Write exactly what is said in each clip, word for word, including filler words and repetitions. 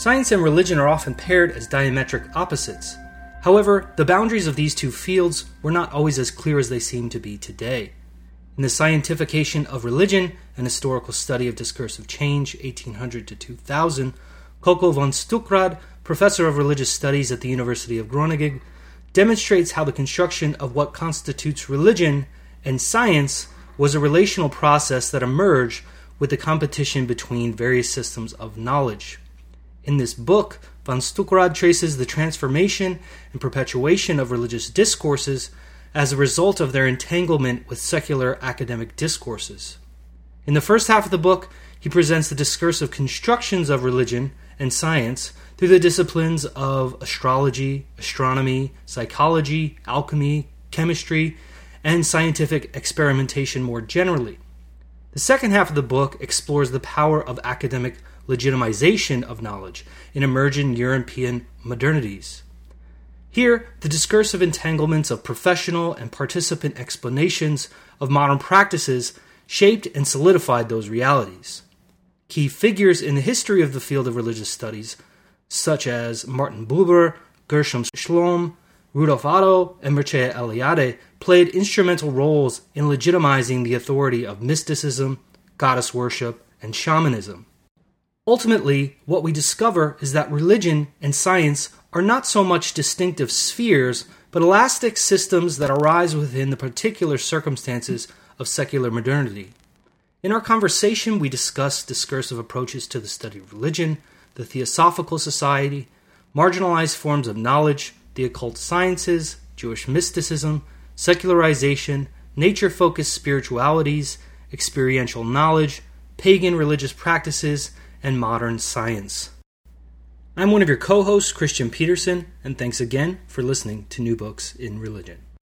Science and religion are often paired as diametric opposites. However, the boundaries of these two fields were not always as clear as they seem to be today. In The Scientification of Religion, an historical study of discursive change, eighteen hundred to two thousand, Coco von Stuckrad, professor of religious studies at the University of Groningen, demonstrates how the construction of what constitutes religion and science was a relational process that emerged with the competition between various systems of knowledge. In this book, von Stuckrad traces the transformation and perpetuation of religious discourses as a result of their entanglement with secular academic discourses. In the first half of the book, he presents the discursive constructions of religion and science through the disciplines of astrology, astronomy, psychology, alchemy, chemistry, and scientific experimentation more generally. The second half of the book explores the power of academic legitimization of knowledge in emerging European modernities. Here, the discursive entanglements of professional and participant explanations of modern practices shaped and solidified those realities. Key figures in the history of the field of religious studies, such as Martin Buber, Gershom Schlom, Rudolf Otto, and Mircea Eliade, played instrumental roles in legitimizing the authority of mysticism, goddess worship, and shamanism. Ultimately, what we discover is that religion and science are not so much distinctive spheres, but elastic systems that arise within the particular circumstances of secular modernity. In our conversation, we discuss discursive approaches to the study of religion, the Theosophical Society, marginalized forms of knowledge, the occult sciences, Jewish mysticism, secularization, nature-focused spiritualities, experiential knowledge, pagan religious practices, and modern science. I'm one of your co-hosts, Christian Peterson, and thanks again for listening to New Books in Religion.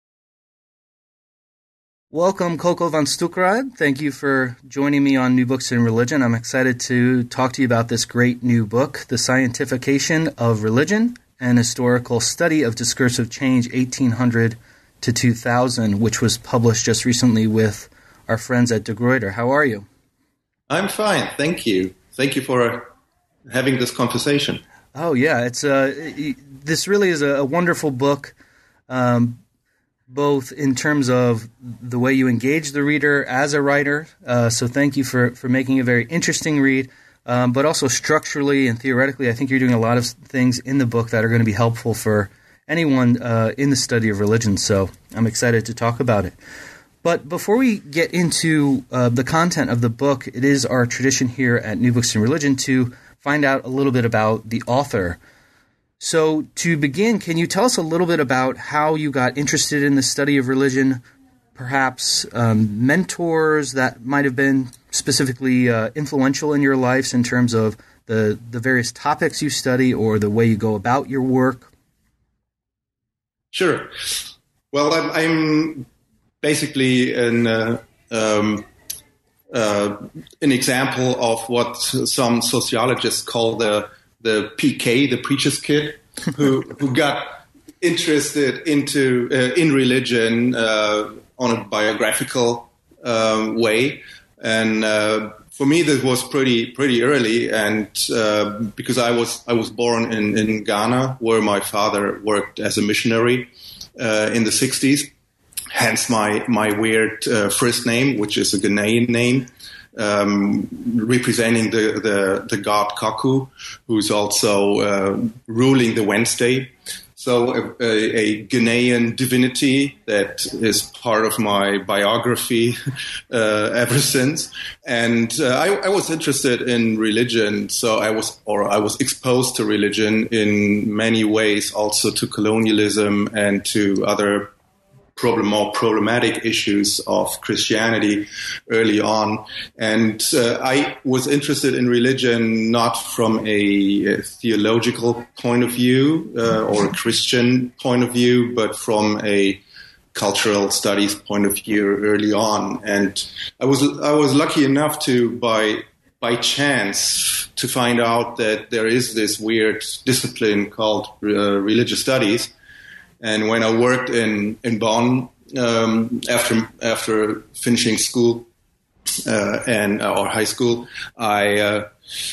Welcome, Coco von Stuckrad. Thank you for joining me on New Books in Religion. I'm excited to talk to you about this great new book, The Scientification of Religion, an historical study of discursive change, eighteen hundred to two thousand, which was published just recently with our friends at De Gruyter. How are you? I'm fine, thank you. Thank you for having this conversation. Oh, yeah. It's uh, this really is a wonderful book, um, both in terms of the way you engage the reader as a writer. Uh, so thank you for, for making a very interesting read, um, but also structurally and theoretically, I think you're doing a lot of things in the book that are going to be helpful for anyone uh, in the study of religion. So I'm excited to talk about it. But before we get into uh, the content of the book, it is our tradition here at New Books in Religion to find out a little bit about the author. So to begin, can you tell us a little bit about how you got interested in the study of religion, perhaps um, mentors that might have been specifically uh, influential in your lives in terms of the, the various topics you study or the way you go about your work? Sure. Well, I'm... I'm... basically an uh, um, uh, an example of what some sociologists call the the P K, the preacher's kid, who who got interested into uh, in religion uh, on a biographical um, way, and uh, for me that was pretty pretty early, and uh, because I was I was born in, in Ghana, where my father worked as a missionary uh, in the sixties. Hence my my weird uh, first name, which is a Ghanaian name, um, representing the, the, the god Kaku, who's also uh, ruling the Wednesday. So a, a, a Ghanaian divinity that is part of my biography uh, ever since. And uh, I, I was interested in religion, so I was or I was exposed to religion in many ways, also to colonialism and to other problem more problematic issues of Christianity early on. And uh, I was interested in religion not from a, a theological point of view uh, or a Christian point of view, but from a cultural studies point of view early on. And I was I was lucky enough to, by by chance, to find out that there is this weird discipline called uh, religious studies. And when I worked in, in Bonn, um, after, after finishing school, uh, and, uh, or high school, I, uh,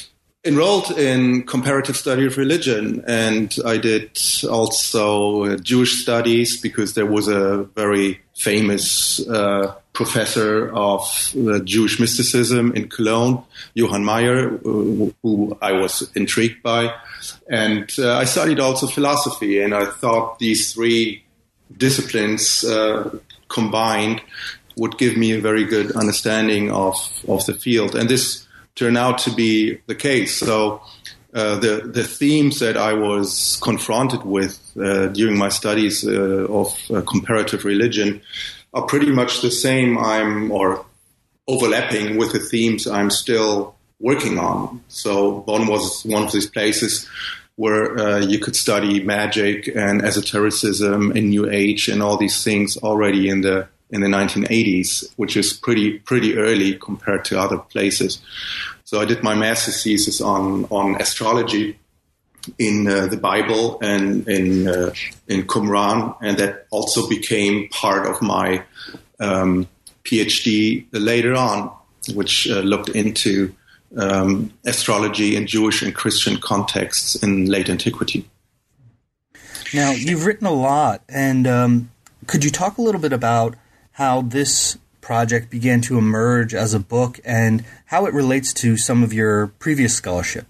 enrolled in comparative study of religion, and I did also uh, Jewish studies because there was a very famous uh, professor of uh, Jewish mysticism in Cologne, Johann Meyer, who, who I was intrigued by. And uh, I studied also philosophy, and I thought these three disciplines uh, combined would give me a very good understanding of, of the field. And this turned out to be the case. So uh, the, the themes that I was confronted with uh, during my studies uh, of uh, comparative religion are pretty much the same I'm or overlapping with the themes I'm still working on. So Bonn was one of these places where uh, you could study magic and esotericism and New Age and all these things already in the in the nineteen eighties, which is pretty pretty early compared to other places. So I did my master's thesis on on astrology in uh, the Bible and in uh, in Qumran, and that also became part of my um, PhD later on, which uh, looked into um, astrology in Jewish and Christian contexts in late antiquity. Now, you've written a lot, and um, could you talk a little bit about how this project began to emerge as a book and how it relates to some of your previous scholarship?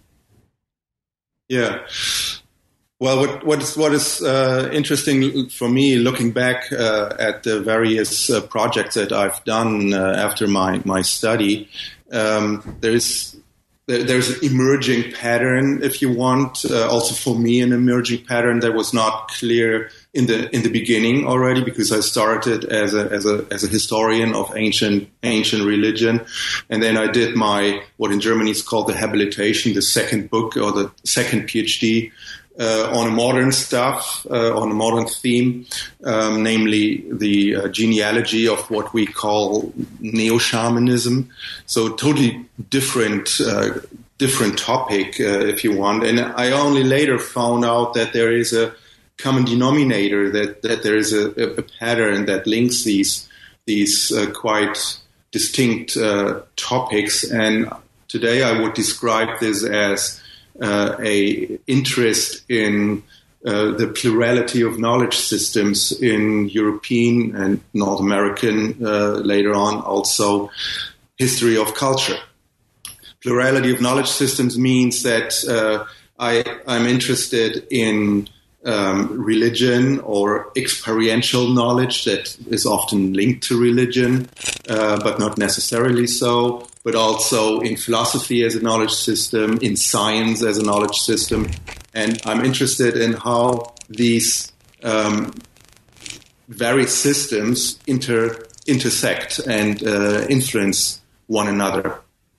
Yeah. Well, what, what is, what is uh, interesting for me, looking back uh, at the various uh, projects that I've done uh, after my, my study, um, there's there, there's an emerging pattern, if you want, uh, also for me an emerging pattern that was not clear in the in the beginning already, because I started as a as a as a historian of ancient ancient religion, and then I did my what in Germany is called the habilitation, the second book or the second PhD uh, on modern stuff, uh, on a modern theme, um, namely the uh, genealogy of what we call neo-shamanism. So totally different. Uh, different topic, uh, if you want. And I only later found out that there is a common denominator, that, that there is a, a pattern that links these these uh, quite distinct uh, topics. And today I would describe this as uh, a interest in uh, the plurality of knowledge systems in European and North American, uh, later on also history of culture. Plurality of knowledge systems means that uh, I, I'm interested in um, religion or experiential knowledge that is often linked to religion, uh, but not necessarily so, but also in philosophy as a knowledge system, in science as a knowledge system. And I'm interested in how these um, various systems inter, intersect and uh, influence one another.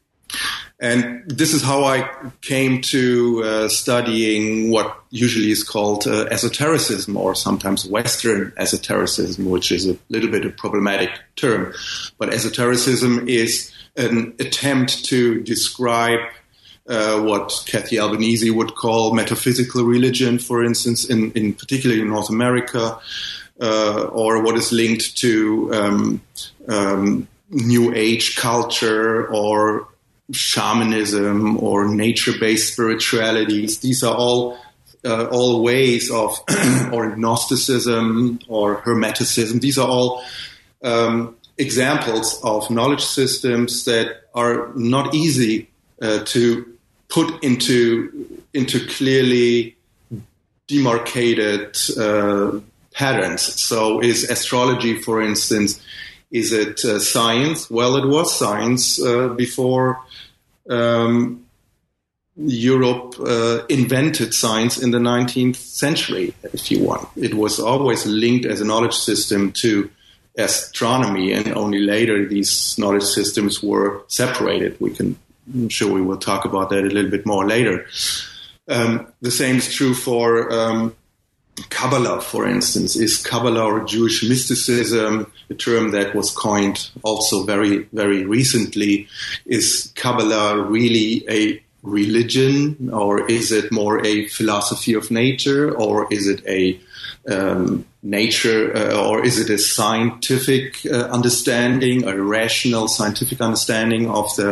And this is how I came to uh, studying what usually is called uh, esotericism, or sometimes Western esotericism, which is a little bit a problematic term. But esotericism is an attempt to describe uh, what Kathy Albanese would call metaphysical religion, for instance, in, in particularly in North America, uh, or what is linked to um, um, New Age culture or shamanism or nature-based spiritualities. These are all uh, all ways of, or Gnosticism or Hermeticism. These are all um, examples of knowledge systems that are not easy uh, to put into into clearly demarcated uh, patterns. So, is astrology, for instance, is it uh, science? Well, it was science uh, before um, Europe uh, invented science in the nineteenth century, if you want. It was always linked as a knowledge system to astronomy, and only later these knowledge systems were separated. We can, I'm sure we will talk about that a little bit more later. Um, the same is true for um, Kabbalah, for instance. Is Kabbalah or Jewish mysticism, a term that was coined also very, very recently? Is Kabbalah really a religion, or is it more a philosophy of nature, or is it a um, nature, uh, or is it a scientific uh, understanding, a rational scientific understanding of the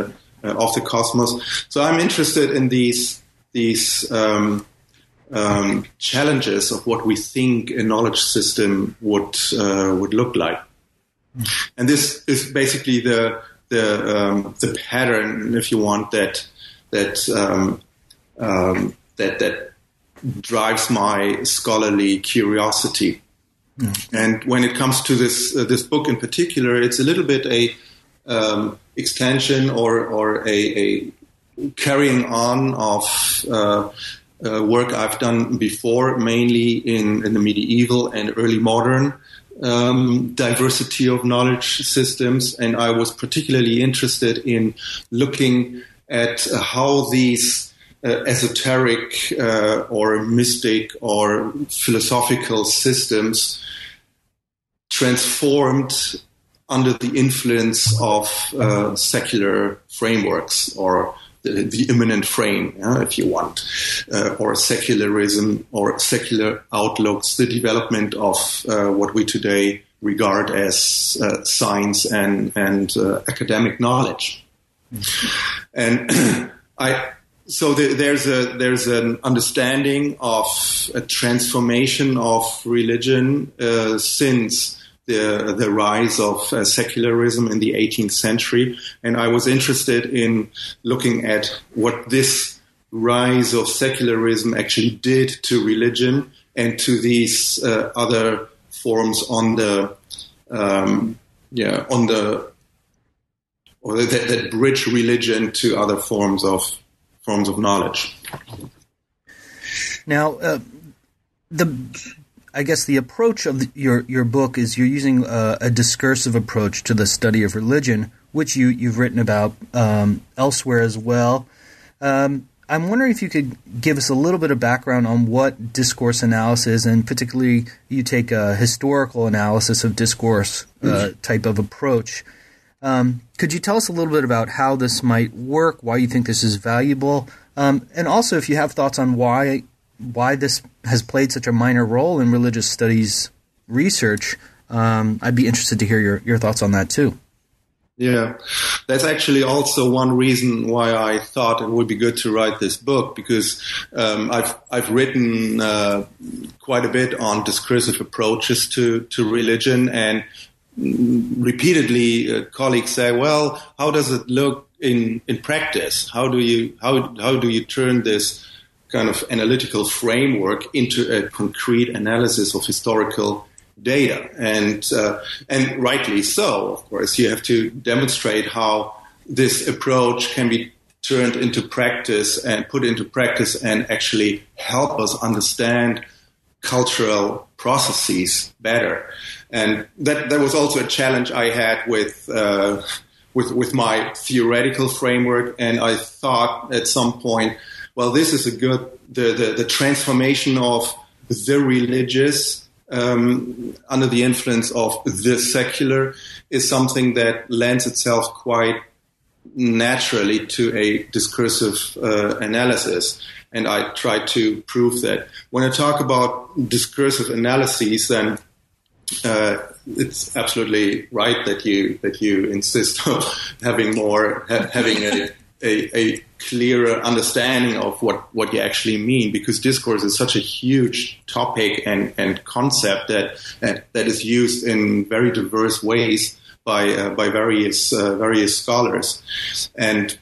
uh, of the cosmos. So I'm interested in these these um, um, challenges of what we think a knowledge system would uh, would look like. Mm. And this is basically the the um, the pattern, if you want, that that um, um, that that drives my scholarly curiosity. Mm. And when it comes to this uh, this book in particular, it's a little bit a um, extension or or a, a carrying on of uh, uh, work I've done before, mainly in, in the medieval and early modern um, diversity of knowledge systems. And I was particularly interested in looking at how these uh, esoteric uh, or mystic or philosophical systems transformed under the influence of uh, secular frameworks, or the, the immanent frame, yeah, if you want, uh, or secularism or secular outlooks, the development of uh, what we today regard as uh, science and, and uh, academic knowledge. Mm-hmm. And I, so the, there's a there's an understanding of a transformation of religion uh, since the the rise of uh, secularism in the eighteenth century, and I was interested in looking at what this rise of secularism actually did to religion and to these uh, other forms on the um, yeah on the or that, that bridge religion to other forms of forms of knowledge. Now, uh, the. I guess the approach of the, your your book is you're using a, a discursive approach to the study of religion, which you, you've written about um, elsewhere as well. Um, I'm wondering if you could give us a little bit of background on what discourse analysis, and particularly you take a historical analysis of discourse uh, type of approach. Um, could you tell us a little bit about how this might work, why you think this is valuable, um, and also if you have thoughts on why why this has played such a minor role in religious studies research? Um, I'd be interested to hear your, your thoughts on that too. Yeah, that's actually also one reason why I thought it would be good to write this book, because um, I've I've written uh, quite a bit on discursive approaches to, to religion, and repeatedly uh, colleagues say, "Well, how does it look in, in practice? How do you how how do you turn this kind of analytical framework into a concrete analysis of historical data?" And uh, and rightly so, of course, you have to demonstrate how this approach can be turned into practice and put into practice and actually help us understand cultural processes better. And that that was also a challenge I had with uh, with with my theoretical framework. And I thought at some point, well, this is a good, the, the, the transformation of the religious um, under the influence of the secular is something that lends itself quite naturally to a discursive uh, analysis. And I try to prove that. When I talk about discursive analyses, then uh, it's absolutely right that you that you insist on having more, ha- having a A, a clearer understanding of what, what you actually mean, because discourse is such a huge topic and, and concept that uh, that is used in very diverse ways by uh, by various uh, various scholars. And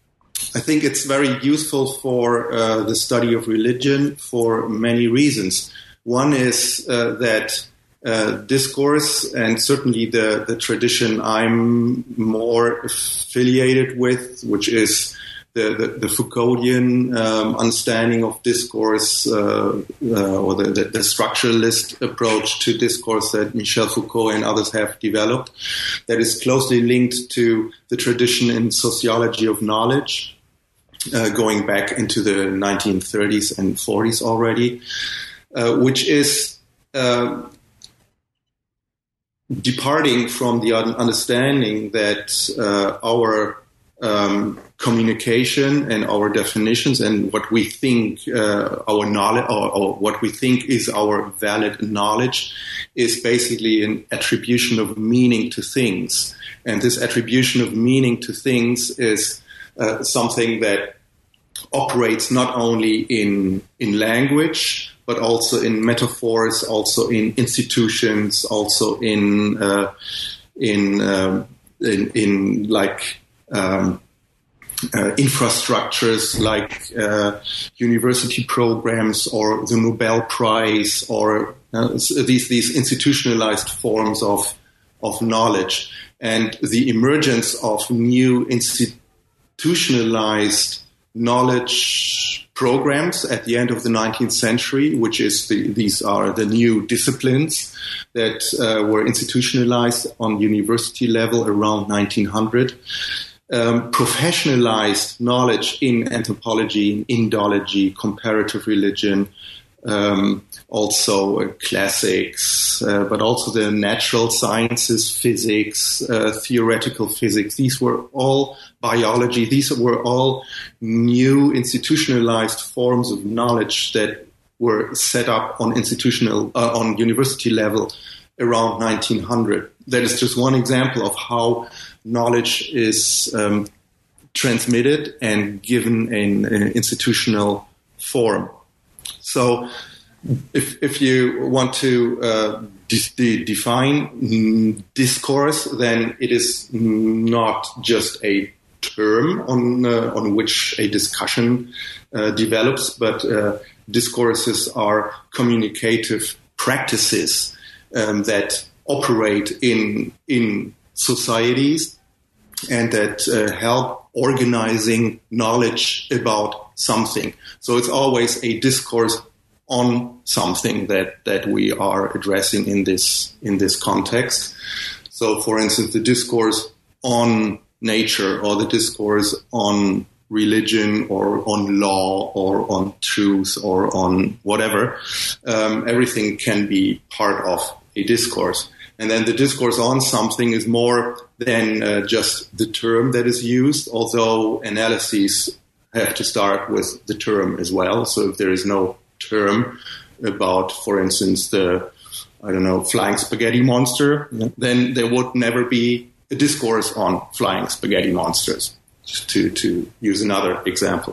I think it's very useful for uh, the study of religion for many reasons. One is uh, that Uh, discourse, and certainly the, the tradition I'm more affiliated with, which is the, the, the Foucauldian um, understanding of discourse, uh, uh, or the, the, the structuralist approach to discourse that Michel Foucault and others have developed, that is closely linked to the tradition in sociology of knowledge, uh, going back into the nineteen thirties and forties already, uh, which is uh, departing from the understanding that uh, our um, communication and our definitions and what we think uh, our knowledge or, or what we think is our valid knowledge is basically an attribution of meaning to things. And this attribution of meaning to things is uh, something that operates not only in in language, but also in metaphors, also in institutions, also in uh, in, um, in in like um, uh, infrastructures, like uh, university programs or the Nobel Prize, or uh, these these institutionalized forms of of knowledge, and the emergence of new institutionalized knowledge programs at the end of the nineteenth century, which is the, these are the new disciplines that uh, were institutionalized on university level around nineteen hundred. Um, professionalized knowledge in anthropology, in Indology, comparative religion, um, also uh, classics, uh, but also the natural sciences, physics, uh, theoretical physics. These were all biology. These were all new institutionalized forms of knowledge that were set up on institutional, uh, on university level around nineteen hundred. That is just one example of how knowledge is um, transmitted and given in an institutional form. So if if you want to uh, de- define discourse, then it is not just a term on uh, on which a discussion uh, develops, but uh, discourses are communicative practices um, that operate in in societies and that uh, help organizing knowledge about something. So it's always a discourse on something that, that we are addressing in this in this context. So, for instance, the discourse on nature, or the discourse on religion, or on law, or on truth, or on whatever, um, everything can be part of a discourse. And then the discourse on something is more than uh, just the term that is used, although analyses have to start with the term as well. So if there is no term about, for instance, the, I don't know, flying spaghetti monster, yeah, then there would never be a discourse on flying spaghetti monsters, to, to use another example.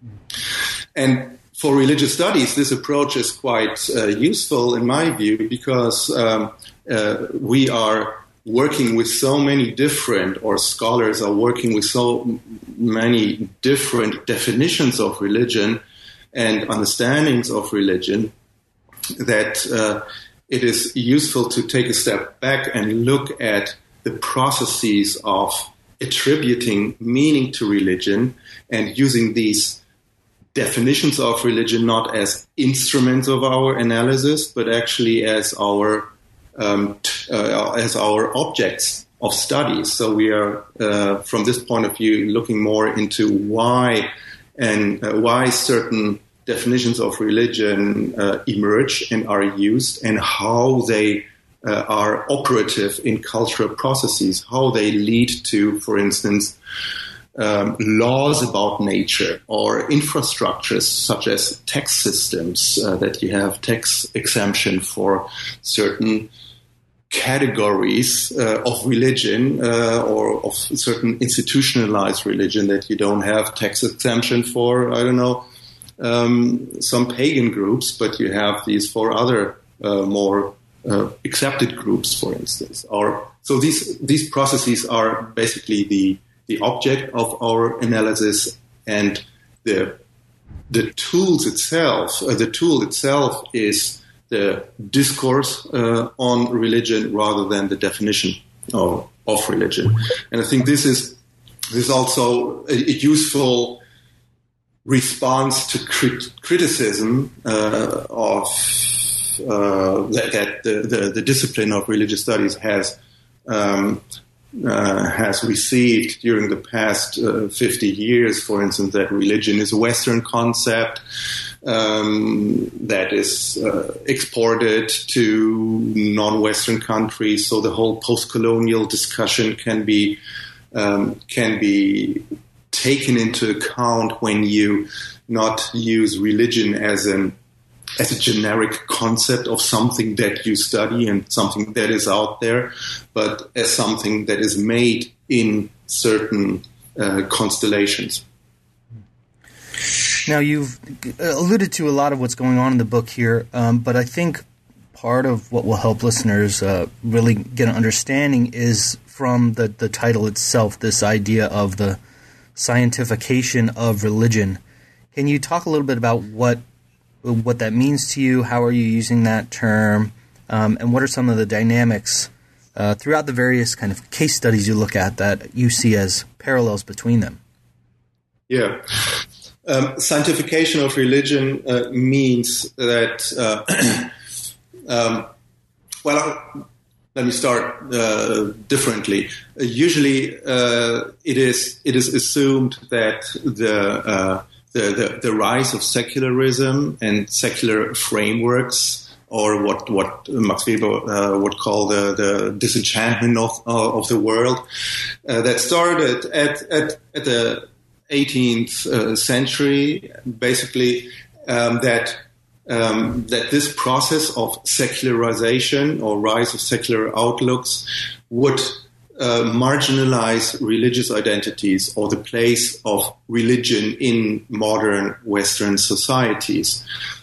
And for religious studies, this approach is quite uh, useful in my view, because um, uh, we are working with so many different, or scholars are working with so many different definitions of religion and understandings of religion, that uh, it is useful to take a step back and look at the processes of attributing meaning to religion and using these definitions of religion not as instruments of our analysis, but actually as our um, t- uh, as our objects of study. So we are, uh, from this point of view, looking more into why and uh, why certain definitions of religion uh, emerge and are used, and how they uh, are operative in cultural processes, how they lead to, for instance, um, laws about nature, or infrastructures such as tax systems, uh, that you have tax exemption for certain categories uh, of religion, uh, or of certain institutionalized religion, that you don't have tax exemption for, I don't know, um, some pagan groups, but you have these for other uh, more uh, accepted groups, for instance. Or so these these processes are basically the the object of our analysis, and the the tools itself. Uh, the tool itself is the discourse uh, on religion rather than the definition of, of religion. And I think this is this is also a, a useful response to crit- criticism uh, of uh, that, that the, the, the discipline of religious studies has um, uh, has received during the past uh, fifty years. For instance, that religion is a Western concept um, that is uh, exported to non-Western countries. So the whole post-colonial discussion can be um, can be taken into account when you not use religion as an as a generic concept of something that you study and something that is out there, but as something that is made in certain uh, constellations. Now, you've alluded to a lot of what's going on in the book here, um, but I think part of what will help listeners uh, really get an understanding is from the, the title itself, this idea of the scientification of religion. Can you talk a little bit about what what that means to you? How are you using that term? Um, and what are some of the dynamics uh, throughout the various kind of case studies you look at that you see as parallels between them? Yeah. Um, scientification of religion uh, means that, uh, um, well, let me start uh, differently. Uh, usually, uh, it is it is assumed that the, uh, the the the rise of secularism and secular frameworks, or what what Max Weber uh, would call the the disenchantment of uh, of the world, uh, that started at at at the eighteenth uh, century, basically, um, that um, that this process of secularization or rise of secular outlooks would uh, marginalize religious identities or the place of religion in modern Western societies.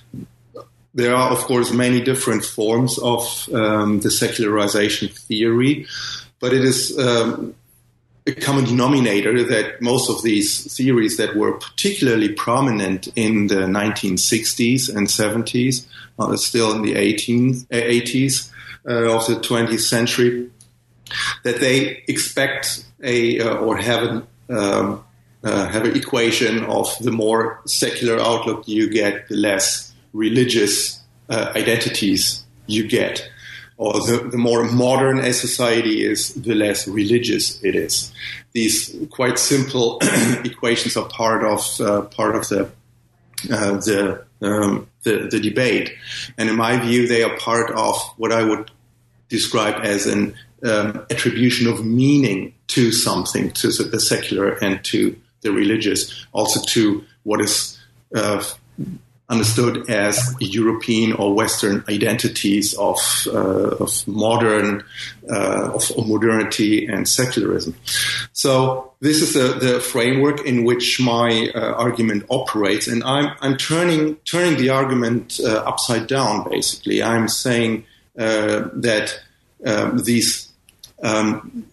There are, of course, many different forms of um, the secularization theory, but it is um, a common denominator that most of these theories that were particularly prominent in the nineteen sixties and seventies, uh, still in the eighties uh, of the twentieth century, that they expect a uh, or have an um, uh, have an equation of the more secular outlook you get, the less religious uh, identities you get. Or the, the more modern a society is, the less religious it is. These quite simple equations are part of uh, part of the uh, the, um, the the debate, and in my view, they are part of what I would describe as an um, attribution of meaning to something, to the secular and to the religious, also to what is uh, understood as European or Western identities of uh, of modern uh, of modernity and secularism. So this is the, the framework in which my uh, argument operates, and I'm I'm turning turning the argument uh, upside down. Basically, I'm saying uh, that um, these um,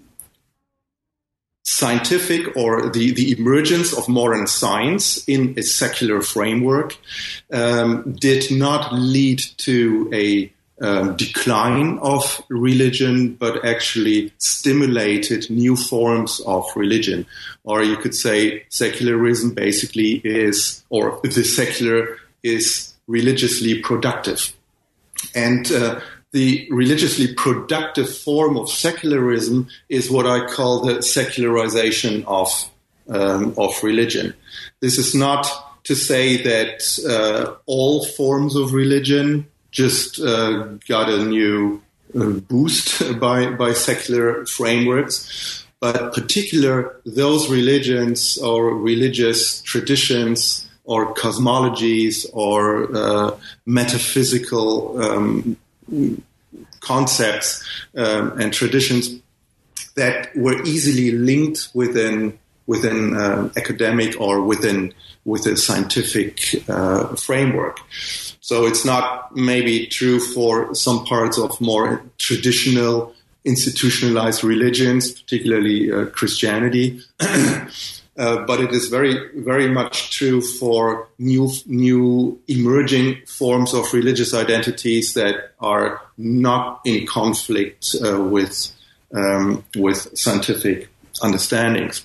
scientific or the, the emergence of modern science in a secular framework um, did not lead to a um, decline of religion, but actually stimulated new forms of religion. Or you could say secularism basically is, or the secular is religiously productive. And uh, the religiously productive form of secularism is what I call the secularization of um, of religion. This is not to say that uh, all forms of religion just uh, got a new uh, boost by by secular frameworks, but particular those religions or religious traditions or cosmologies or uh, metaphysical um, concepts um, and traditions that were easily linked within within uh, academic or within with a scientific uh, framework. So it's not maybe true for some parts of more traditional institutionalized religions, particularly uh, Christianity. Uh, but it is very, very much true for new, new emerging forms of religious identities that are not in conflict uh, with um, with scientific understandings.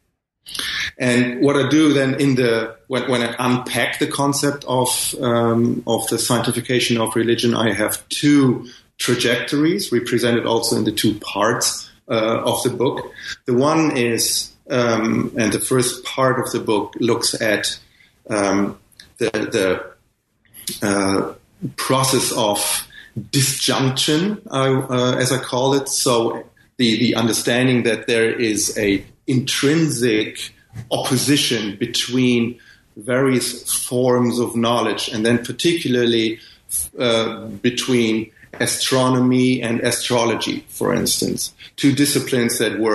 And what I do then in the when, when I unpack the concept of um, of the scientification of religion, I have two trajectories represented also in the two parts uh, of the book. The one is Um, and the first part of the book looks at um, the, the uh, process of disjunction, uh, uh, as I call it. So the, the understanding that there is a intrinsic opposition between various forms of knowledge, and then particularly uh, between astronomy and astrology, for instance, two disciplines that were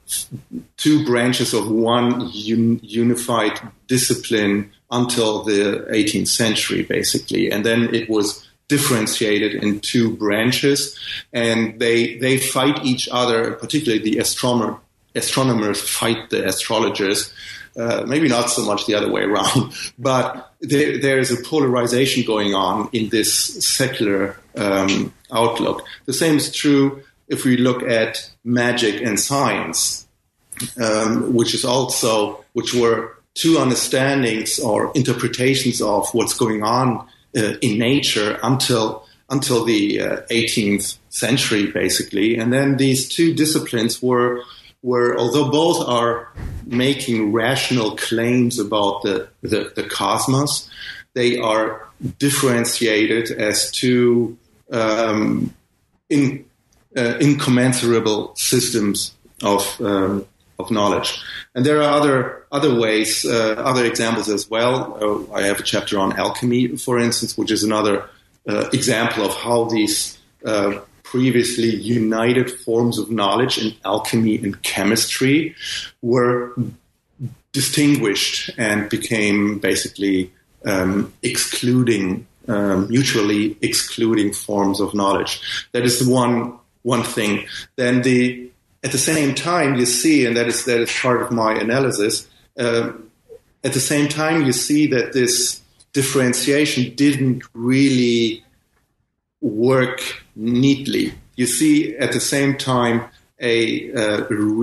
two branches of one un, unified discipline until the eighteenth century, basically. And then it was differentiated in two branches, and they they fight each other, particularly the astronomer, astronomers fight the astrologers. Uh, maybe not so much the other way around, but there, there is a polarization going on in this secular um, outlook. The same is true if we look at magic and science, um, which is also, which were two understandings or interpretations of what's going on uh, in nature until until the uh, eighteenth century, basically. And then these two disciplines were were, although both are making rational claims about the, the, the cosmos, they are differentiated as two um, in, uh, incommensurable systems of um, of knowledge. And there are other other ways, uh, other examples as well. Uh, I have a chapter on alchemy, for instance, which is another uh, example of how these uh, previously united forms of knowledge in alchemy and chemistry were distinguished and became basically um, excluding, um, mutually excluding forms of knowledge. That is the one one thing. Then the at the same time you see, and that is that is part of my analysis. Uh, at the same time you see that this differentiation didn't really work neatly. You see at the same time a uh,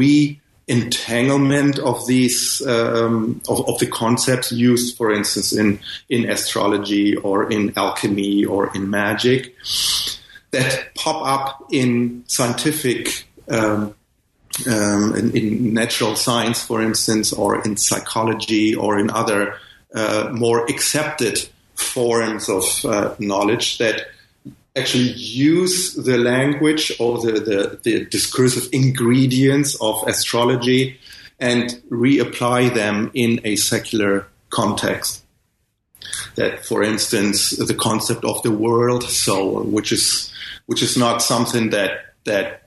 re-entanglement of these um, of, of the concepts used, for instance, in in astrology or in alchemy or in magic, that pop up in scientific um, um, in, in natural science, for instance, or in psychology or in other uh, more accepted forms of uh, knowledge that actually use the language or the, the, the discursive ingredients of astrology and reapply them in a secular context. That, for instance, the concept of the world soul, which is which is not something that that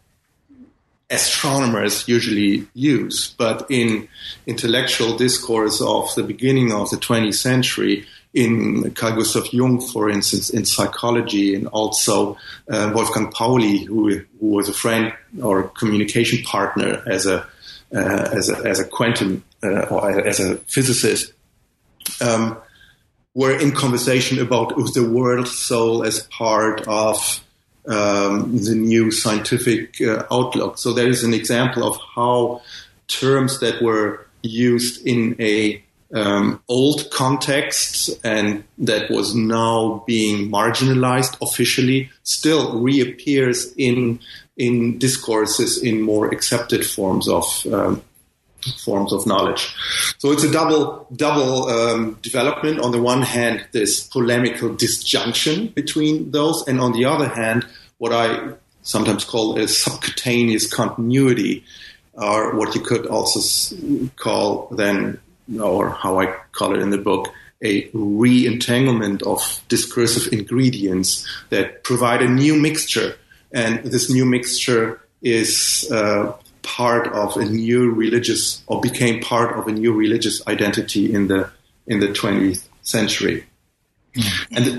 astronomers usually use, but in intellectual discourse of the beginning of the twentieth century, in Carl Gustav Jung, for instance, in psychology, and also uh, Wolfgang Pauli, who, who was a friend or communication partner as a uh, as a as a quantum uh, or as a physicist, um, were in conversation about the world soul as part of um, the new scientific uh, outlook. So there is an example of how terms that were used in a Um, old context and that was now being marginalized officially still reappears in in discourses in more accepted forms of um, forms of knowledge. So it's a double double um, development. On the one hand, this polemical disjunction between those, and on the other hand, what I sometimes call a subcutaneous continuity, or what you could also call then, or how I call it in the book, a re-entanglement of discursive ingredients that provide a new mixture. And this new mixture is uh, part of a new religious, or became part of a new religious identity in the in the twentieth century. Mm-hmm. And the,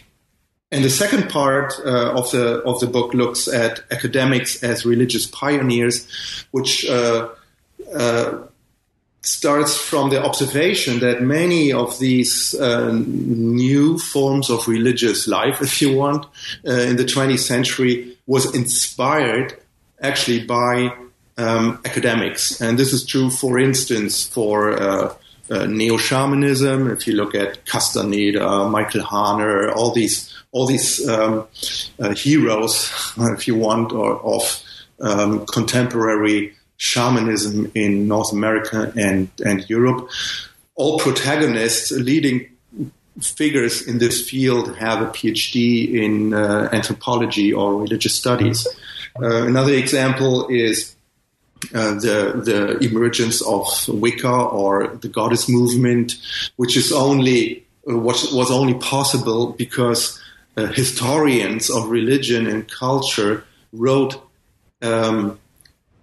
and the second part uh, of the of the book looks at academics as religious pioneers, which uh, uh, starts from the observation that many of these uh, new forms of religious life, if you want, uh, in the twentieth century was inspired actually by um, academics. And this is true, for instance, for uh, uh, neo-shamanism. If you look at Castaneda, Michael Harner, all these all these um, uh, heroes, if you want, or of um, contemporary shamanism in North America and, and Europe. All protagonists, leading figures in this field, have a PhD in uh, anthropology or religious studies. Uh, another example is uh, the the emergence of Wicca or the goddess movement, which is only uh, was, was only possible because uh, historians of religion and culture wrote Um,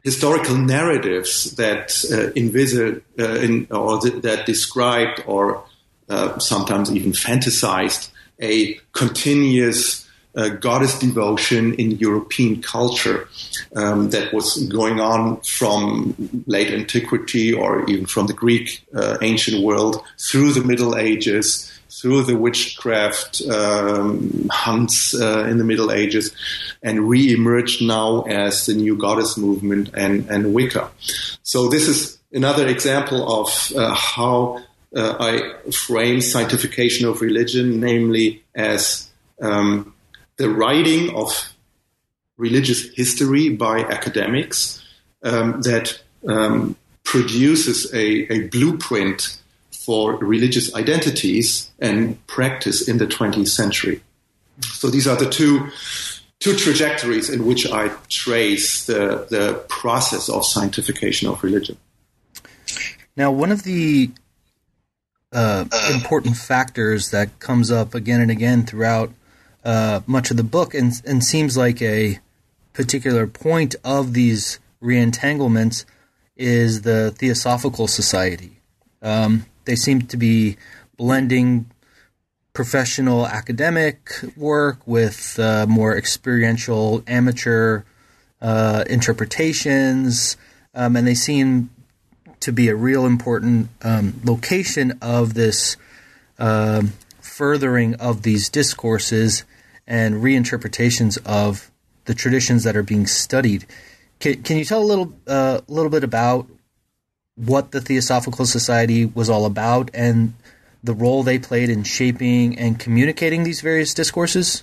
historical narratives that uh, envisage uh, in, or th- that described or uh, sometimes even fantasized a continuous uh, goddess devotion in European culture um, that was going on from late antiquity or even from the Greek uh, ancient world through the Middle Ages, through the witchcraft um, hunts uh, in the Middle Ages, and re-emerged now as the new goddess movement and, and Wicca. So this is another example of uh, how uh, I frame scientification of religion, namely as um, the writing of religious history by academics um, that um, produces a, a blueprint for religious identities and practice in the twentieth century. So these are the two two trajectories in which I trace the, the process of scientification of religion. Now, one of the uh, important factors that comes up again and again throughout uh, much of the book and, and seems like a particular point of these reentanglements is the Theosophical Society. Um, They seem to be blending professional academic work with uh, more experiential amateur uh, interpretations, um, and they seem to be a real important um, location of this uh, furthering of these discourses and reinterpretations of the traditions that are being studied. Can, can you tell a little, uh, little bit about what the Theosophical Society was all about and the role they played in shaping and communicating these various discourses?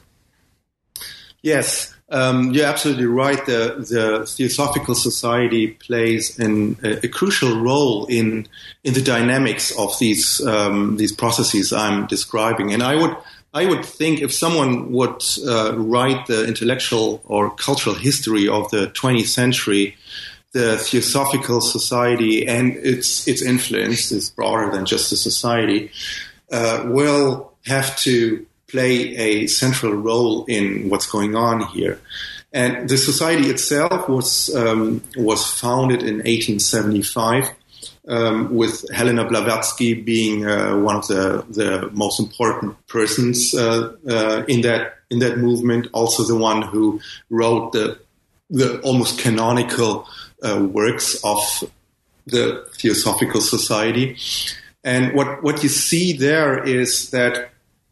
Yes, um, you're absolutely right. The, the Theosophical Society plays an, a, a crucial role in in the dynamics of these um, these processes I'm describing. And I would I would think if someone would uh, write the intellectual or cultural history of the twentieth century, the Theosophical Society and its its influence is broader than just a society, uh, will have to play a central role in what's going on here. And the society itself was um, was founded in eighteen seventy-five, um, with Helena Blavatsky being uh, one of the, the most important persons uh, uh, in that in that movement. Also, the one who wrote the the almost canonical Uh, works of the Theosophical Society. And what, what you see there is that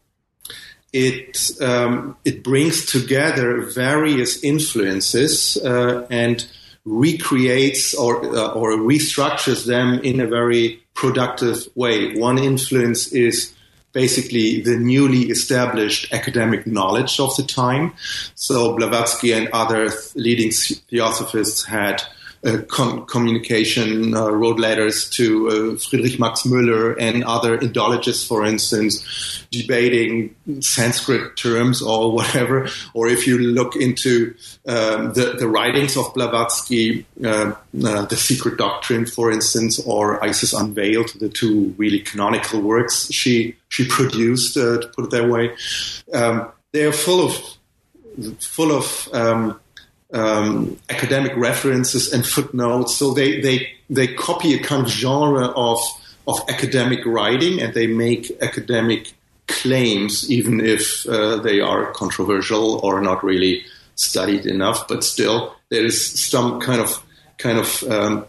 it um, it brings together various influences uh, and recreates or uh, or restructures them in a very productive way. One influence is basically the newly established academic knowledge of the time. So Blavatsky and other leading theosophists had Uh, com- communication, uh, wrote letters to uh, Friedrich Max Müller and other Indologists, for instance, debating Sanskrit terms or whatever. Or if you look into um, the, the writings of Blavatsky, uh, uh, The Secret Doctrine, for instance, or Isis Unveiled, the two really canonical works she she produced, uh, to put it that way, um, they are full of full of um, Um, academic references and footnotes, so they, they they copy a kind of genre of of academic writing, and they make academic claims, even if uh, they are controversial or not really studied enough. But still, there is some kind of kind of um,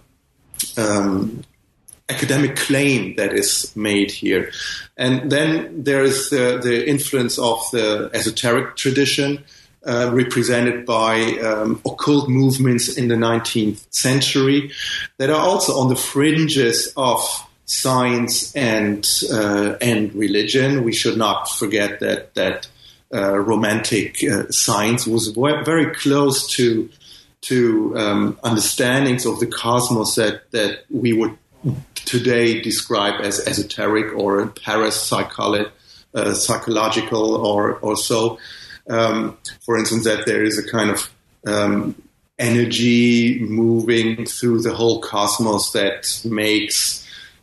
um, academic claim that is made here, and then there is the, the influence of the esoteric tradition. Uh, represented by um, occult movements in the nineteenth century that are also on the fringes of science and uh, and religion. We should not forget that that uh, romantic uh, science was very close to to um, understandings of the cosmos that that we would today describe as esoteric or parapsychological, uh, psychological or or so. Um, for instance, that there is a kind of um, energy moving through the whole cosmos that makes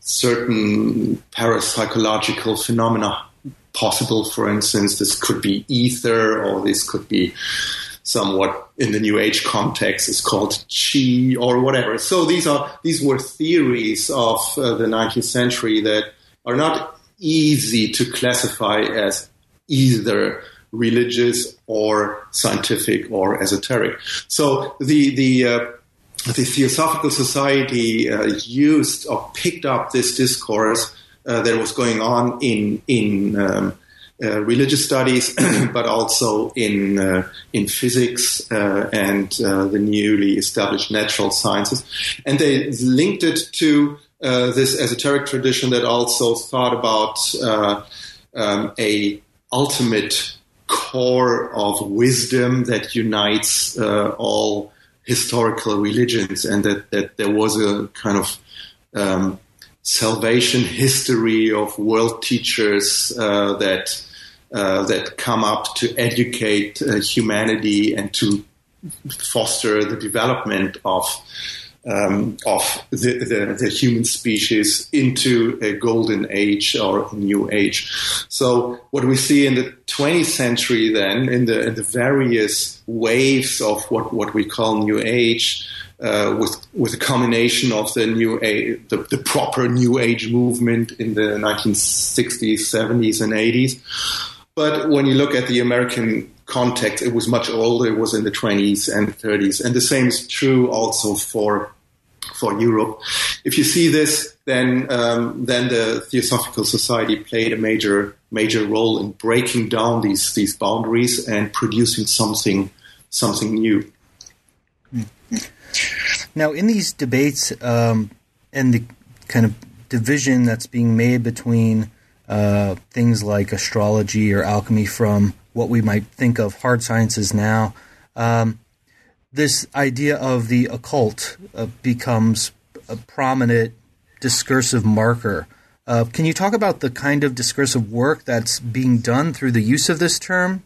certain parapsychological phenomena possible. For instance, this could be ether, or this could be somewhat in the New Age context is called chi or whatever. So these are these were theories of uh, the nineteenth century that are not easy to classify as either religious or scientific or esoteric. So the the uh, the Theosophical Society uh, used or picked up this discourse uh, that was going on in in um, uh, religious studies, but also in uh, in physics uh, and uh, the newly established natural sciences, and they linked it to uh, this esoteric tradition that also thought about uh, um, a ultimate core of wisdom that unites uh, all historical religions, and that, that there was a kind of um, salvation history of world teachers uh, that uh, that come up to educate uh, humanity and to foster the development of Um, of the, the, the human species into a golden age or a new age. So what we see in the twentieth century then, in the, in the various waves of what, what we call New Age, uh, with with a combination of the new age, the, the proper New Age movement in the nineteen sixties, seventies, and eighties. But when you look at the American context, it was much older. It was in the twenties and thirties. And the same is true also for for Europe. If you see this, then um, then the Theosophical Society played a major major role in breaking down these these boundaries and producing something something new. Now, in these debates um, and the kind of division that's being made between uh, things like astrology or alchemy from what we might think of hard sciences now, um, this idea of the occult uh, becomes a prominent discursive marker. Uh, can you talk about the kind of discursive work that's being done through the use of this term?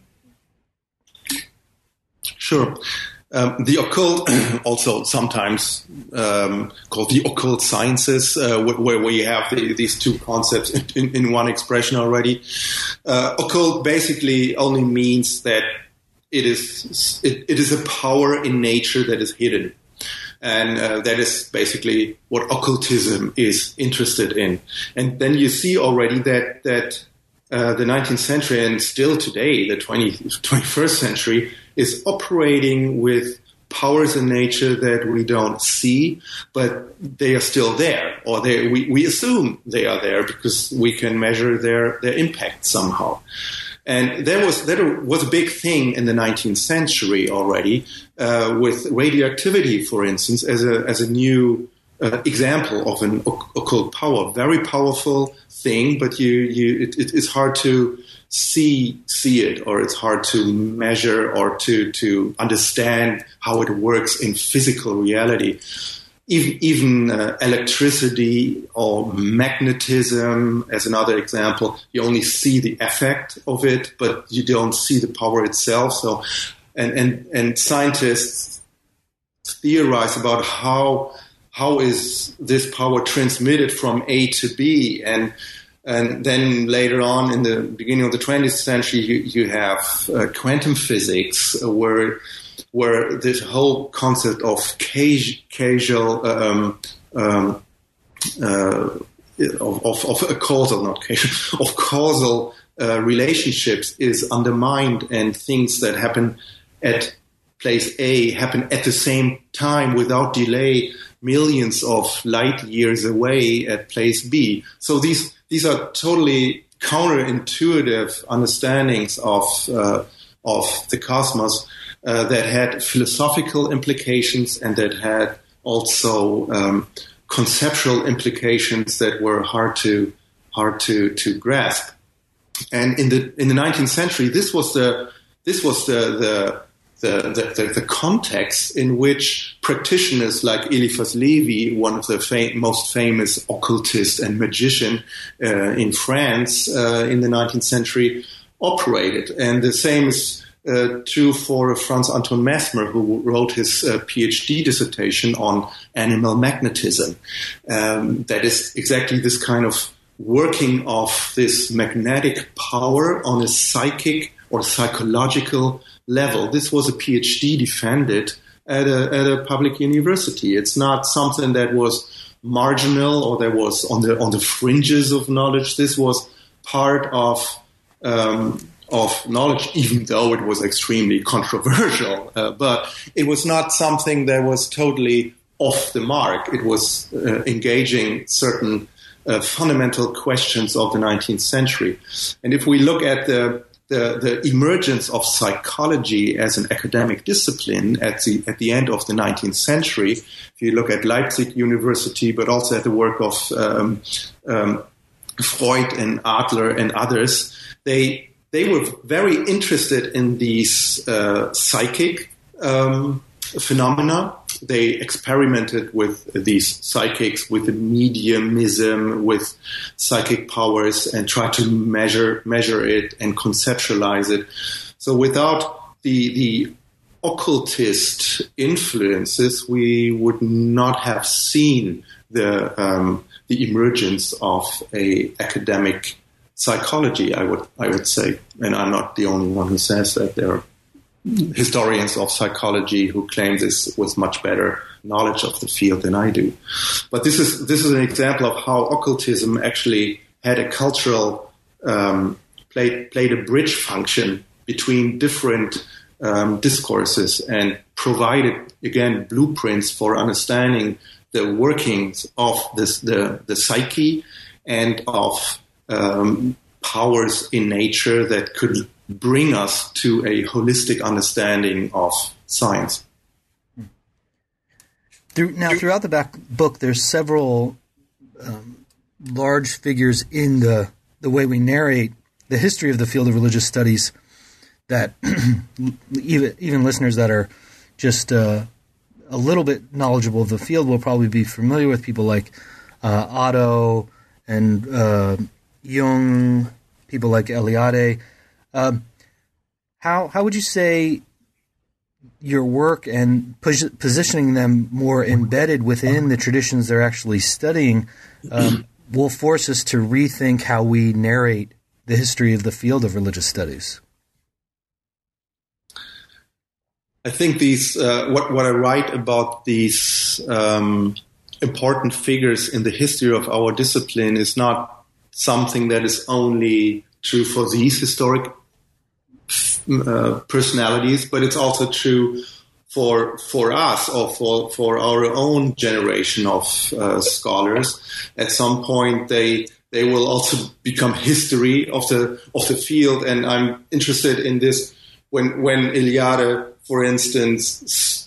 Sure. Um, the occult, also sometimes um, called the occult sciences, uh, where, where you have the, these two concepts in, in one expression already. Uh, occult basically only means that it is it, it is a power in nature that is hidden, and uh, that is basically what occultism is interested in. And then you see already that that uh, the nineteenth century and still today, the twentieth, twenty-first century, is operating with powers in nature that we don't see, but they are still there, or they, we, we assume they are there because we can measure their, their impact somehow. And there was that was a big thing in the nineteenth century already, uh, with radioactivity, for instance, as a as a new uh, example of an occult power. Very powerful thing, but you you it, it, it's hard to see see it, or it's hard to measure or to to understand how it works in physical reality. Even, even uh, electricity or magnetism, as another example, you only see the effect of it, but you don't see the power itself. So, and and and scientists theorize about how how is this power transmitted from A to B, and and then later on in the beginning of the twentieth century, you, you have uh, quantum physics, uh, where where this whole concept of causal, um, um, uh, of, of, of a causal, not causal, of causal uh, relationships is undermined, and things that happen at place A happen at the same time without delay, millions of light years away at place B. So these these are totally counterintuitive understandings of uh, of the cosmos. Uh, that had philosophical implications and that had also um, conceptual implications that were hard to hard to to grasp. And in the in the nineteenth century, this was the this was the the the, the, the, the context in which practitioners like Eliphas Levi, one of the fam- most famous occultists and magician uh, in France uh, in the nineteenth century, operated. And the same is Uh, true for Franz Anton Mesmer, who wrote his uh, PhD dissertation on animal magnetism. Um, that is exactly this kind of working of this magnetic power on a psychic or psychological level. This was a PhD defended at a, at a public university. It's not something that was marginal or that was on the on the fringes of knowledge. This was part of um, of knowledge, even though it was extremely controversial. Uh, but it was not something that was totally off the mark. It was uh, engaging certain uh, fundamental questions of the nineteenth century. And if we look at the The, the emergence of psychology as an academic discipline at the at the end of the nineteenth century, if you look at Leipzig University, but also at the work of um, um, Freud and Adler and others, they they were very interested in these uh, psychic um, phenomena. They experimented with these psychics, with the mediumism, with psychic powers, and tried to measure measure it and conceptualize it. So without the the occultist influences, we would not have seen the um, the emergence of a academic psychology. I would I would say, and I'm not the only one who says that. There are historians of psychology who claim this with much better knowledge of the field than I do. But this is this is an example of how occultism actually had a cultural um, played played a bridge function between different um, discourses and provided again blueprints for understanding the workings of this the the psyche and of um, powers in nature that could bring us to a holistic understanding of science. Through, now, throughout the back book, there's several um, large figures in the the way we narrate the history of the field of religious studies that even even listeners that are just uh, a little bit knowledgeable of the field will probably be familiar with. People like uh, Otto and uh, Jung, people like Eliade. Um, how how would you say your work and pos- positioning them more embedded within the traditions they're actually studying um, will force us to rethink how we narrate the history of the field of religious studies? I think these uh, what what I write about these um, important figures in the history of our discipline is not something that is only true for these historic Uh, personalities, but it's also true for for us or for, for our own generation of uh, scholars. At some point, they they will also become history of the of the field. And I'm interested in this when when Eliade, for instance,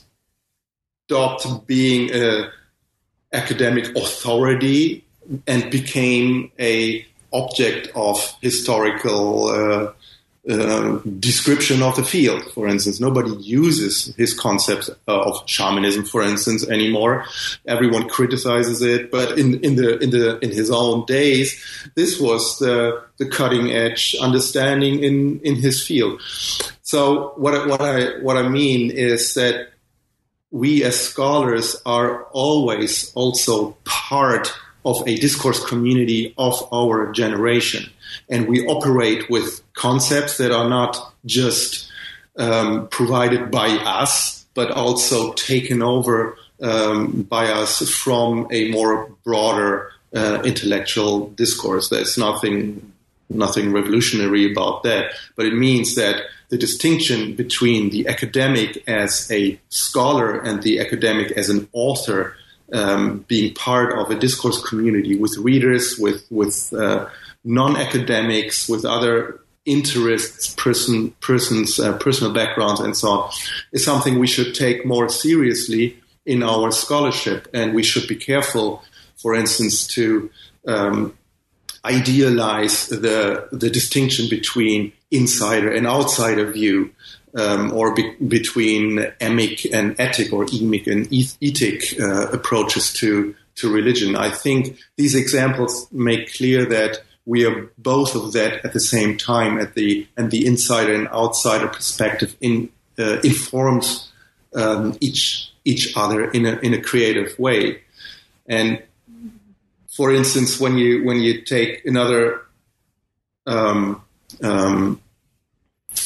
stopped being an academic authority and became a object of historical Uh, Uh, description of the field. For instance, nobody uses his concept uh, of shamanism, for instance, anymore. Everyone criticizes it, but in, in the in the in his own days, this was the the cutting edge understanding in, in his field. So what I, what I what I mean is that we as scholars are always also part of a discourse community of our generation. And we operate with concepts that are not just um, provided by us, but also taken over um, by us from a more broader uh, intellectual discourse. There's nothing, nothing revolutionary about that, but it means that the distinction between the academic as a scholar and the academic as an author, um, being part of a discourse community with readers, with with uh, non-academics, with other interests, person, persons, uh, personal backgrounds, and so on, is something we should take more seriously in our scholarship. And we should be careful, for instance, to um, idealize the the distinction between insider and outsider view, um, or be, between emic and ethic, or emic and ethic uh, approaches to to religion. I think these examples make clear that we are both of that at the same time, at the and the insider and outsider perspective in, uh, informs um, each each other in a in a creative way. And for instance, when you when you take another um, um,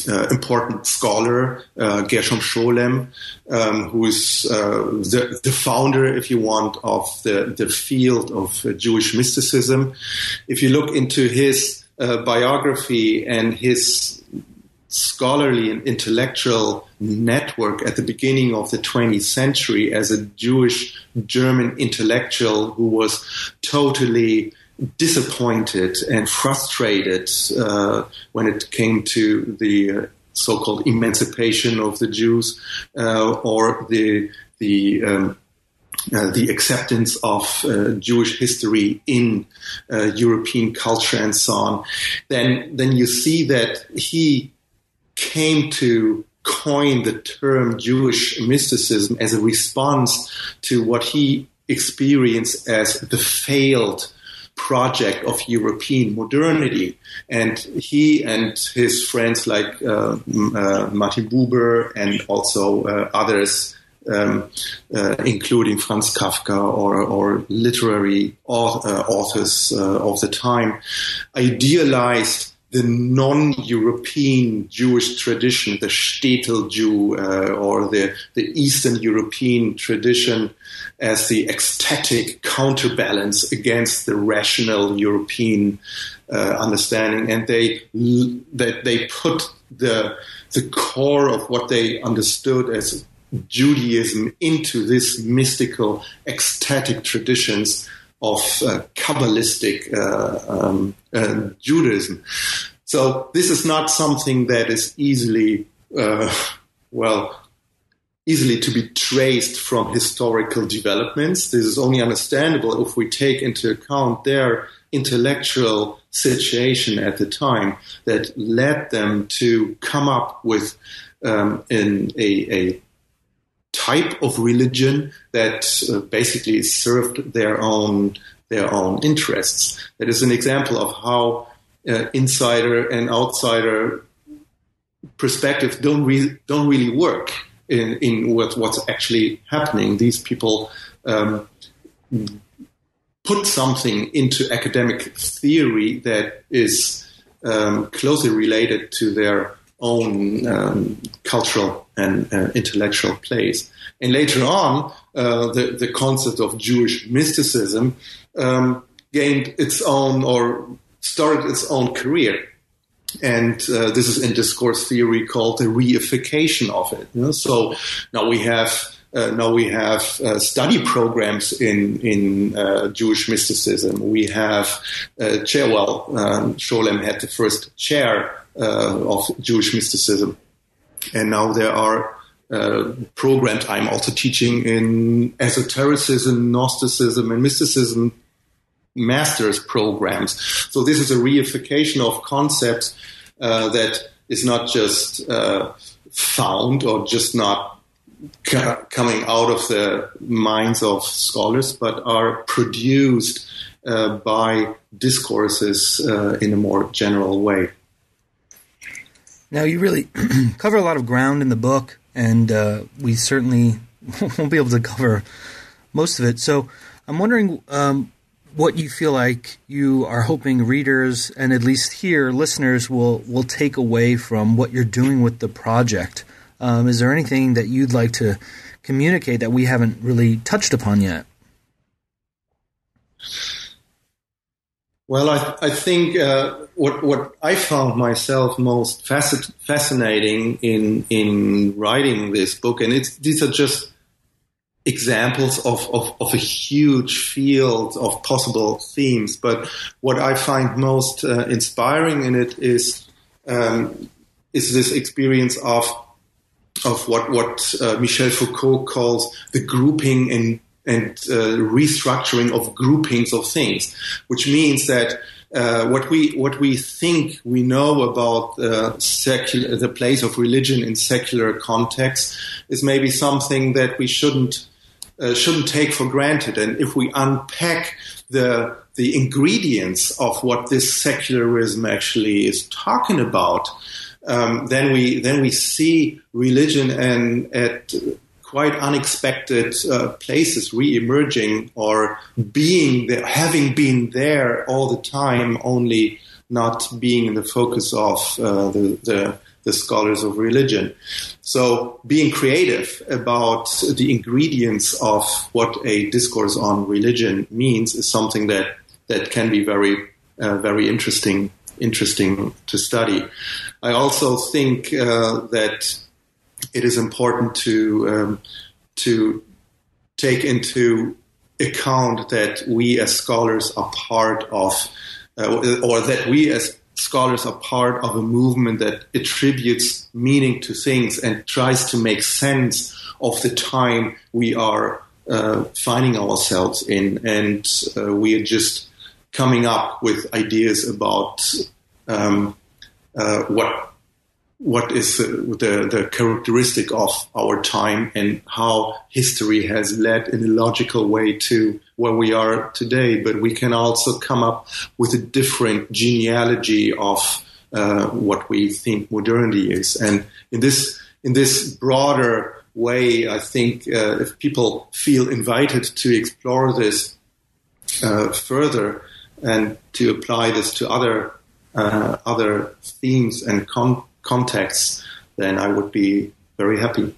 uh, important scholar, uh, Gershom Scholem, um, who is uh, the, the founder, if you want, of the, the field of uh, Jewish mysticism. If you look into his uh, biography and his scholarly and intellectual network at the beginning of the twentieth century as a Jewish German intellectual who was totally disappointed and frustrated uh, when it came to the uh, so-called emancipation of the Jews uh, or the the um, uh, the acceptance of uh, Jewish history in uh, European culture and so on, then then you see that he came to coin the term Jewish mysticism as a response to what he experienced as the failed project of European modernity. And he and his friends like uh, uh, Martin Buber and also uh, others, um, uh, including Franz Kafka or, or literary author, uh, authors uh, of the time, idealized the non-European Jewish tradition, the Shtetl Jew uh, or the, the Eastern European tradition as the ecstatic counterbalance against the rational European uh, understanding. And they, they, they put the, the core of what they understood as Judaism into this mystical, ecstatic traditions of uh, Kabbalistic uh, um, uh, Judaism. So this is not something that is easily, uh, well, easily to be traced from historical developments. This is only understandable if we take into account their intellectual situation at the time that led them to come up with um, in a, a type of religion that uh, basically served their own their own interests. That is an example of how uh, insider and outsider perspectives don't re- don't really work in in what, what's actually happening. These people um, put something into academic theory that is um, closely related to their own um, cultural and uh, intellectual place. And later on, uh, the, the concept of Jewish mysticism um, gained its own or started its own career. And uh, this is in discourse theory called the reification of it. You know? So now we have uh, now we have uh, study programs in in uh, Jewish mysticism. We have uh, chair. Well, um, Scholem had the first chair uh, of Jewish mysticism, and now there are uh, programs. I'm also teaching in esotericism, Gnosticism, and mysticism master's programs. So this is a reification of concepts uh, that is not just uh, found or just not ca- coming out of the minds of scholars, but are produced uh, by discourses uh, in a more general way. Now, you really cover a lot of ground in the book, and uh, we certainly won't be able to cover most of it. So I'm wondering um, what you feel like you are hoping readers and at least here listeners will, will take away from what you're doing with the project. Um, is there anything that you'd like to communicate that we haven't really touched upon yet? Well, I, I think uh, what what I found myself most fasc- fascinating in in writing this book, and it's these are just examples of, of, of a huge field of possible themes. But what I find most uh, inspiring in it is um, is this experience of of what what uh, Michel Foucault calls the grouping and and uh, restructuring of groupings of things, which means that uh, what we what we think we know about uh, secular, the place of religion in secular context is maybe something that we shouldn't uh, shouldn't take for granted. And if we unpack the the ingredients of what this secularism actually is talking about, um, then we then we see religion and at quite unexpected uh, places re-emerging or being there, having been there all the time, only not being in the focus of uh, the, the the scholars of religion. So being creative about the ingredients of what a discourse on religion means is something that, that can be very, uh, very interesting, interesting to study. I also think uh, that it is important to um, to take into account that we as scholars are part of, uh, or that we as scholars are part of a movement that attributes meaning to things and tries to make sense of the time we are uh, finding ourselves in. And uh, we are just coming up with ideas about um, uh, what what is uh, the, the characteristic of our time and how history has led in a logical way to where we are today. But we can also come up with a different genealogy of uh, what we think modernity is. And in this in this broader way, I think uh, if people feel invited to explore this uh, further and to apply this to other uh, other themes and con- contexts, then I would be very happy.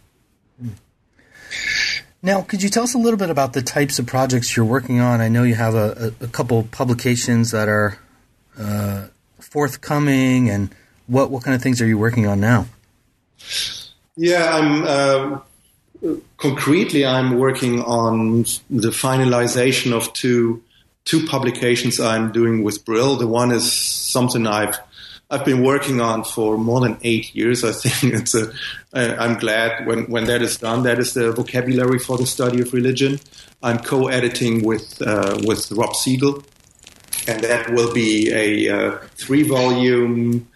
Now, could you tell us a little bit about the types of projects you're working on? I know you have a, a, a couple publications that are uh, forthcoming, and what, what kind of things are you working on now? Yeah, I'm uh, concretely I'm working on the finalization of two two publications I'm doing with Brill. The one is something I've I've been working on for more than eight years. I think it's a. I'm glad when, when that is done. That is the vocabulary for the study of religion. I'm co-editing with uh, with Rob Siegel, and that will be a uh, three-volume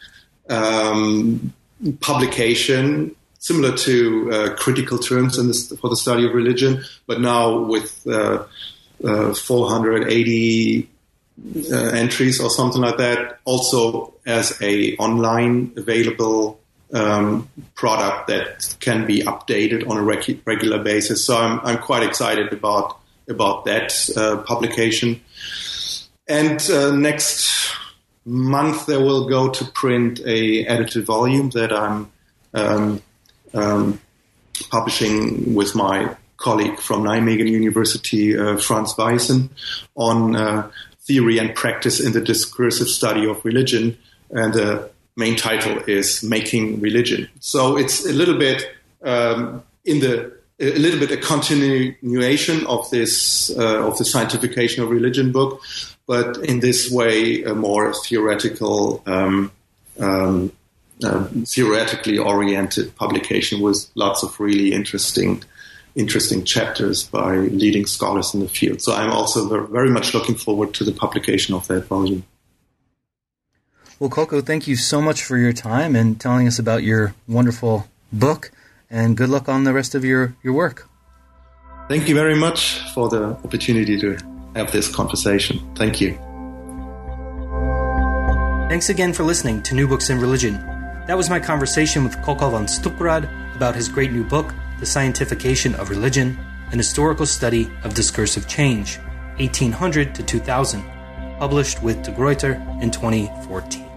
um, publication similar to uh, Critical Terms in this, for the study of religion, but now with uh, uh, four hundred eighty uh, entries or something like that. Also as a online available um, product that can be updated on a rec- regular basis. So I'm I'm quite excited about about that uh, publication. And uh, next month there will go to print a edited volume that I'm um, um, publishing with my colleague from Nijmegen University, uh, Franz Weissen, on uh, theory and practice in the discursive study of religion. And the main title is Making Religion. So it's a little bit um, in the a little bit a continuation of this uh, of the Scientification of Religion book, but in this way a more theoretical, um, um, uh, theoretically oriented publication with lots of really interesting interesting chapters by leading scholars in the field. So I'm also very much looking forward to the publication of that volume. Well, Kolko, thank you so much for your time and telling us about your wonderful book, and good luck on the rest of your, your work. Thank you very much for the opportunity to have this conversation. Thank you. Thanks again for listening to New Books in Religion. That was my conversation with Kolko van Stuckrad about his great new book, The Scientification of Religion, an historical study of discursive change, eighteen hundred to two thousand, published with De Gruyter in twenty fourteen.